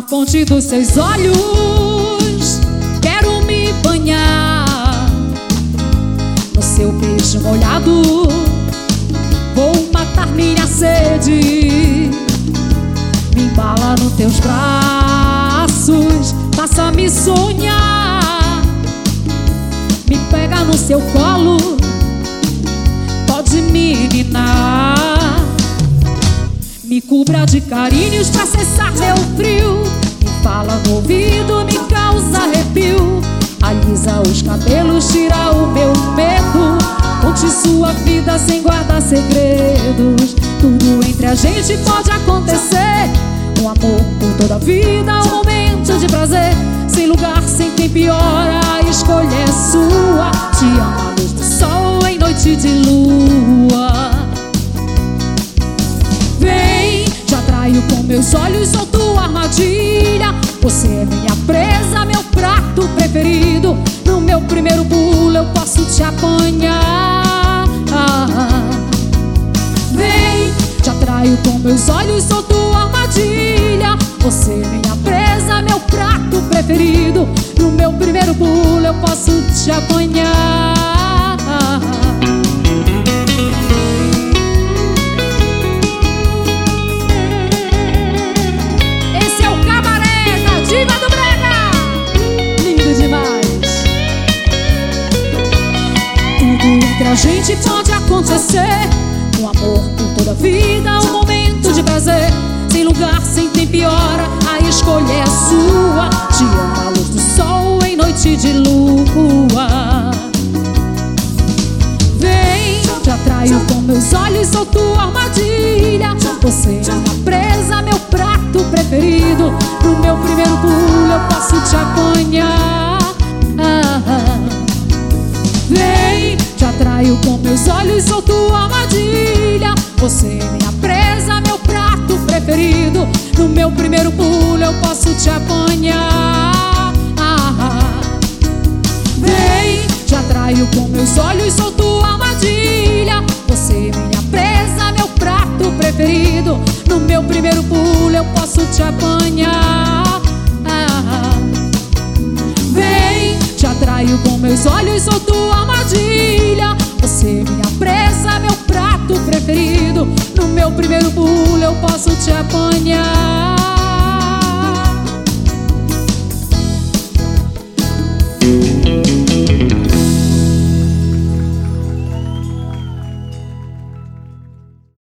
fonte dos seus olhos quero me banhar, no seu beijo molhado vou matar minha sede. Me embala nos teus braços, faça-me sonhar. Me pega no seu colo, pode me ninar. Me cubra de carinhos pra cessar meu frio. Me fala no ouvido, me causa arrepio. Alisa os cabelos, tira o meu medo. Conte sua vida sem guardar segredos. Tudo entre a gente pode acontecer. Um amor por toda a vida, um momento de prazer. Sem lugar, sem tempo e hora, a escolha é sua. Te amo à luz do sol, em noite de lua. Vem, te atraio com meus olhos, sou tua armadilha. Você é minha presa, meu prato preferido. No meu primeiro pulo eu posso te apanhar. Vem, te atraio com meus olhos, sou tua armadilha. Você é minha presa, meu prato preferido. No meu primeiro pulo eu posso te apanhar. Esse é o Cabaré da Diva do Brega. Lindo demais. Tudo entre a gente pode acontecer. Um amor por toda a vida, um momento de prazer. Sem lugar, sem tempo e hora, a escolha é sua. Te amo à luz do sol, em noite de lua. Vem, te atraio com meus olhos, sou tua armadilha. Você é minha presa, meu prato preferido. No meu primeiro pulo eu posso te apanhar. Vem, te atraio com meus olhos, sou tua armadilha. Você é minha presa, meu prato preferido. No meu primeiro pulo eu posso te apanhar. Vem, te atraio com meus olhos, sou tua armadilha. Você é minha presa, meu prato preferido. No meu primeiro pulo eu posso te apanhar. Vem, te atraio com meus olhos, sou tua armadilha. Você é minha presa, meu prato preferido. No meu primeiro pulo eu posso te apanhar.